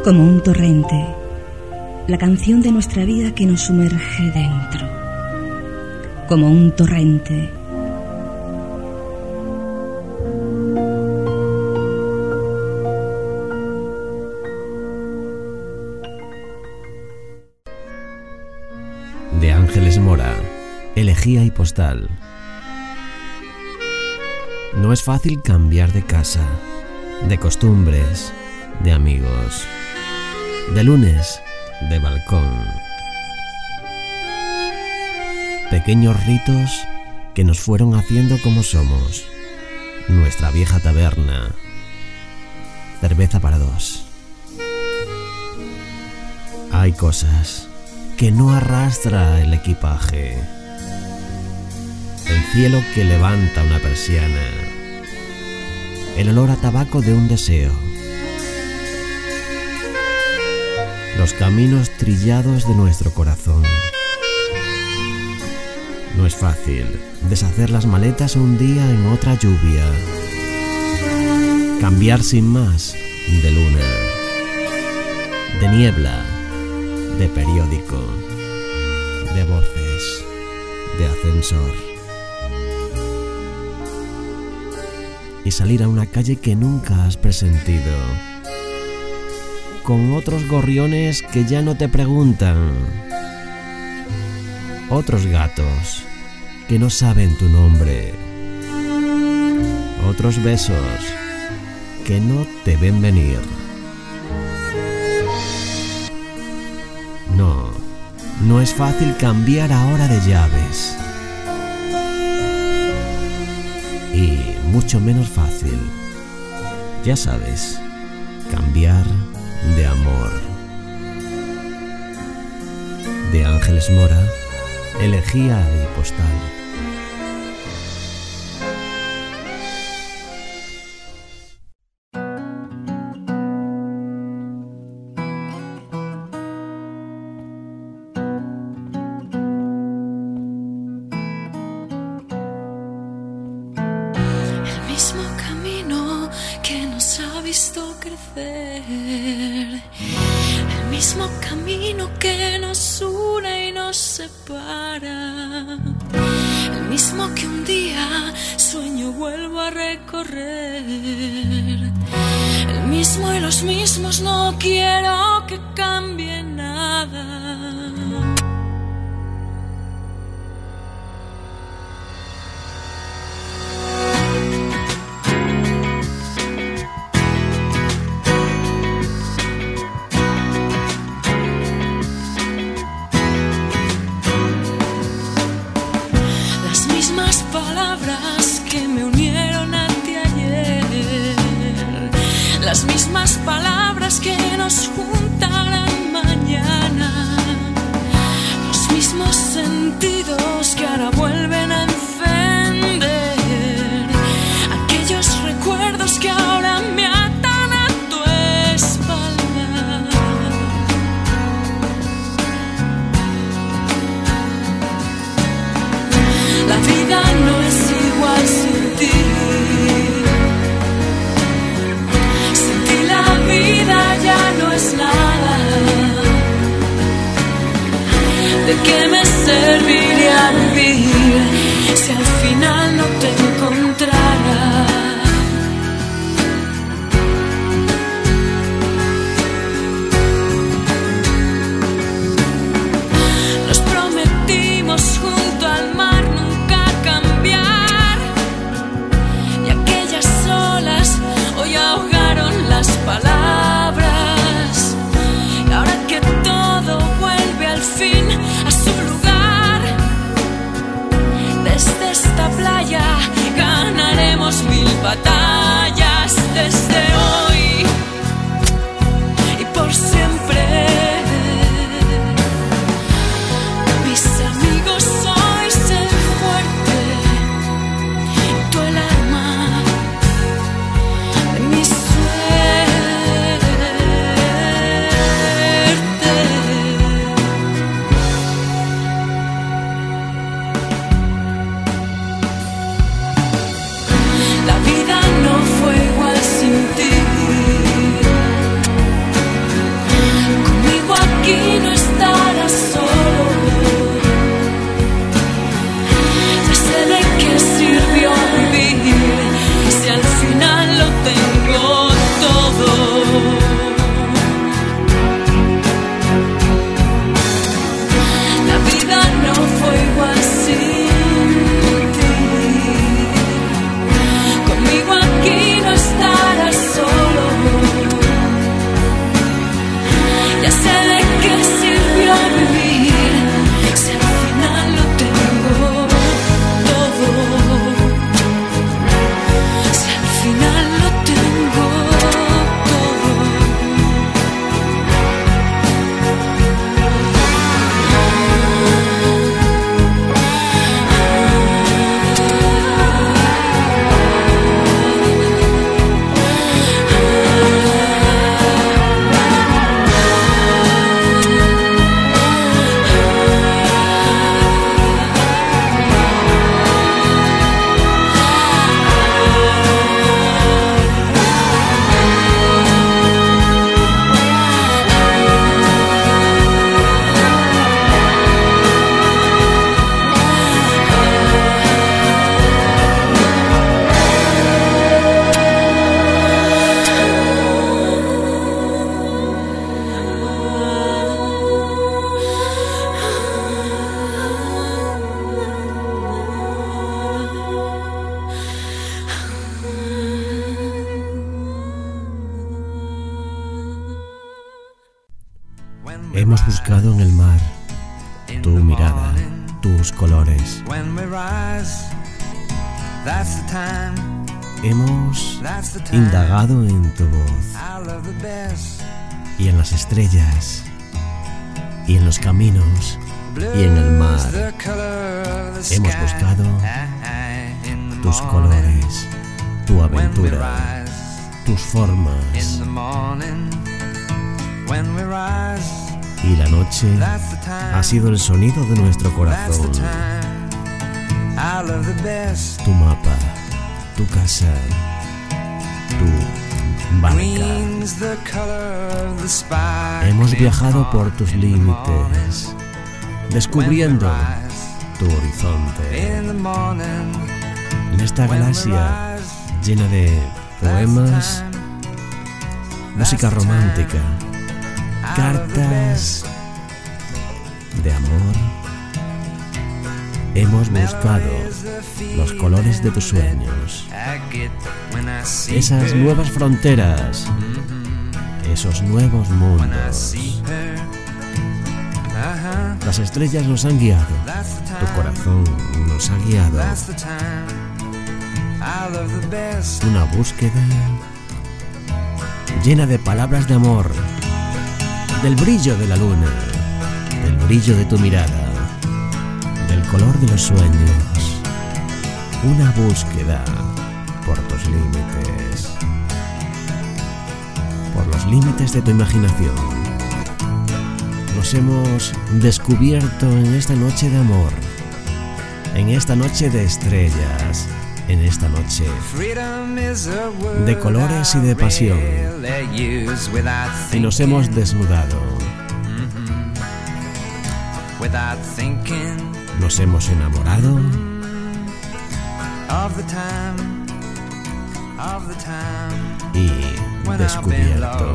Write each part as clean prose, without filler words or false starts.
Como un torrente, la canción de nuestra vida que nos sumerge dentro. Como un torrente. De Ángeles Mora, elegía y postal. No es fácil cambiar de casa, de costumbres, de amigos, de lunes, de balcón. Pequeños ritos que nos fueron haciendo como somos. Nuestra vieja taberna. Cerveza para dos. Hay cosas que no arrastra el equipaje. El cielo que levanta una persiana. El olor a tabaco de un deseo. Los caminos trillados de nuestro corazón. No es fácil deshacer las maletas un día en otra lluvia. Cambiar sin más de luna, de niebla, de periódico, de voces, de ascensor. Y salir a una calle que nunca has presentido, con otros gorriones que ya no te preguntan, otros gatos que no saben tu nombre, otros besos que no te ven venir. No es fácil cambiar ahora de llaves. Y mucho menos fácil, ya sabes, cambiar de amor. De Ángeles Mora, elegía y postal. El mismo camino que nos ha visto crecer, el mismo camino que nos une y nos separa, el mismo que un día sueño vuelvo a recorrer, el mismo y los mismos, no quiero que cambie nada. Palabras que me unieron a ti ayer, las mismas palabras que nos juntarán mañana, los mismos sentidos que ahora vuelven a encender aquellos recuerdos que ahora me atan a tu espalda. La vida no es igual sin ti. Sin ti la vida ya no es nada. ¿De qué me serviría vivir si al final no te encontrara? Nos prometimos junto al mar hoy ahogaron las palabras, y ahora que todo vuelve al fin a su lugar, desde esta playa ganaremos 1000 batallas, desde hoy y por siempre. Mis amigos, sois el fuerte y tú el alma de mi suerte. La vida no Hemos buscado en el mar tu mirada, tus colores. Hemos indagado en tu voz y en las estrellas y en los caminos y en el mar. Hemos buscado tus colores, tu aventura, tus formas. Y la noche ha sido el sonido de nuestro corazón. Tu mapa, tu casa, tu barca. Hemos viajado por tus límites, descubriendo tu horizonte. En esta galaxia llena de poemas, música romántica, cartas de amor, hemos buscado los colores de tus sueños, esas nuevas fronteras, esos nuevos mundos. Las estrellas nos han guiado, tu corazón nos ha guiado. Una búsqueda llena de palabras de amor, del brillo de la luna, del brillo de tu mirada, del color de los sueños. Una búsqueda por tus límites, por los límites de tu imaginación. Nos hemos descubierto en esta noche de amor, en esta noche de estrellas, en esta noche de colores y de pasión. Y nos hemos desnudado. Nos hemos enamorado. Y descubierto.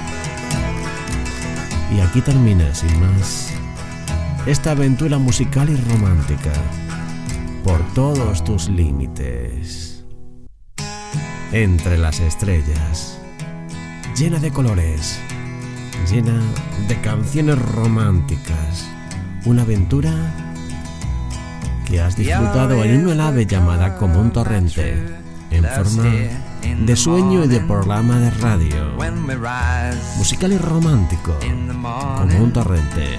Y aquí termina, sin más, esta aventura musical y romántica por todos tus límites. Entre las estrellas, llena de colores, llena de canciones románticas. Una aventura que has disfrutado en una nave llamada Como un Torrente, en forma de sueño y de programa de radio, musical y romántico, Como un Torrente.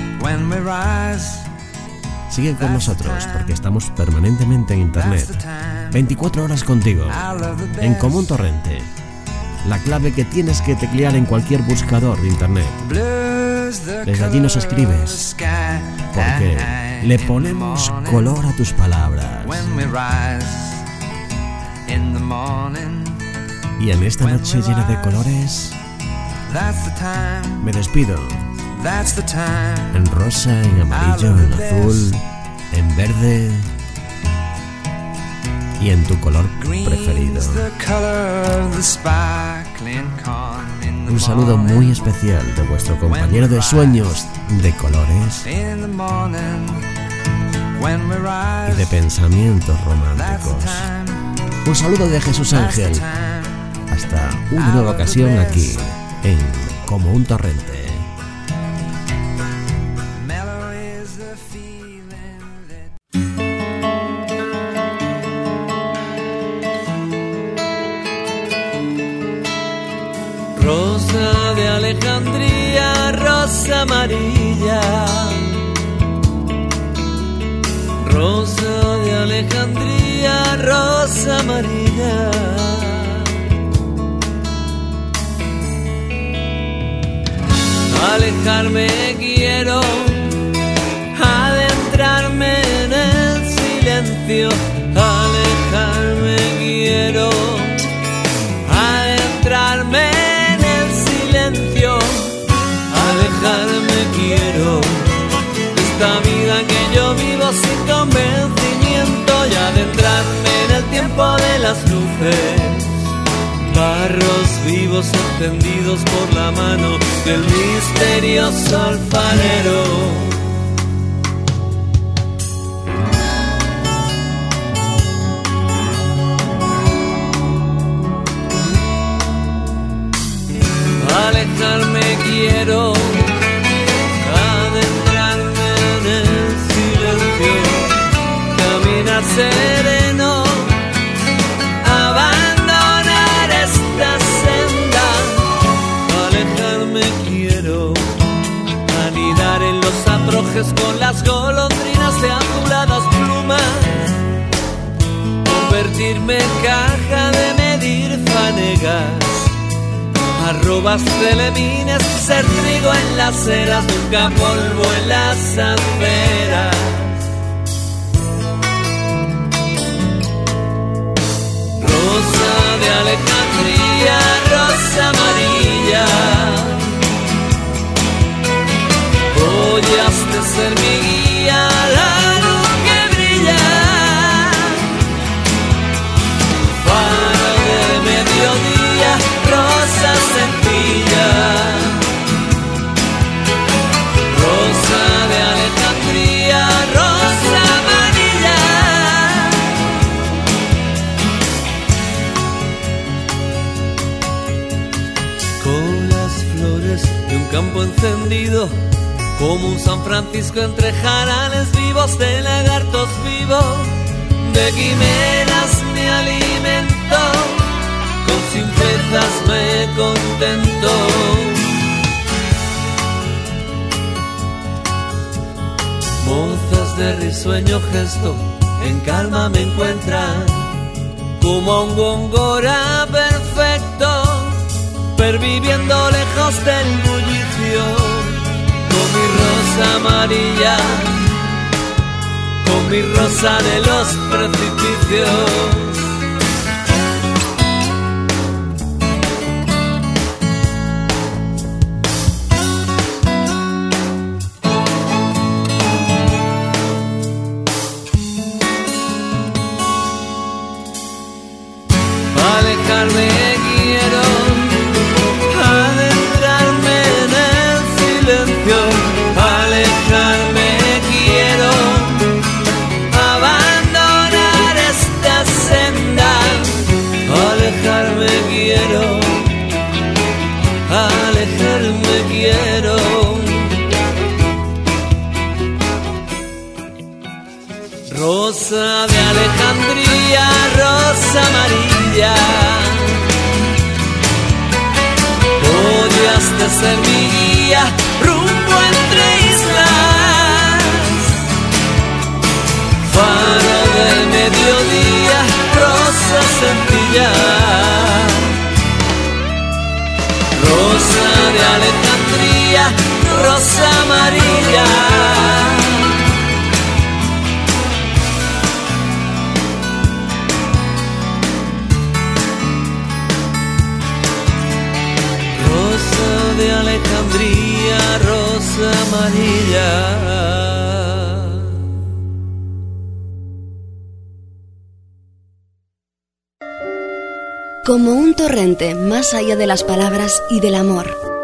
Sigue con nosotros porque estamos permanentemente en internet, 24 horas contigo, en Como un Torrente. La clave que tienes que teclear en cualquier buscador de internet. Desde allí nos escribes, porque le ponemos color a tus palabras. Y en esta noche llena de colores, me despido. En rosa, en amarillo, en azul, en verde y en tu color preferido. Un saludo muy especial de vuestro compañero de sueños, de colores y de pensamientos románticos. Un saludo de Jesús Ángel. Hasta una nueva ocasión aquí en Como un Torrente. Rosa de Alejandría, rosa amarilla. Rosa de Alejandría, rosa amarilla. Alejarme quiero, adentrarme en el silencio. Alejarme quiero, adentrarme en el silencio. Alejarme quiero de esta vida que yo vivo sin convencimiento y adentrarme en el tiempo de las luces. Barros vivos encendidos por la mano del misterioso alfarero. Alejarme quiero arrobas celemines, ser trigo en las eras, nunca polvo en las aceras. Rosa de Alejandría, rosa amarilla, hoy has de ser mi guía, la luz que brilla, faro de mediodía, rosa sencilla, rosa de Alejandría, rosa amarilla. Con las flores de un campo encendido, como un San Francisco entre jarales vivos, de lagartos vivos, de quimeras me alimento, con simplezas me contento. Mozas de risueño gesto, en calma me encuentran, como un góngora perfecto, perviviendo lejos del bullicio. Con mi rosa amarilla, con mi rosa de los precipicios. Alejarme quiero, adentrarme en el silencio. Alejarme quiero, abandonar esta senda. Alejarme quiero, alejarme quiero. Rosa de Alejandría, rosa amarilla, hoy has de ser mi guía, rumbo entre islas, faro del mediodía, rosa sencilla, rosa de Alejandría, rosa amarilla. De Alejandría, rosa amarilla. Como un torrente más allá de las palabras y del amor,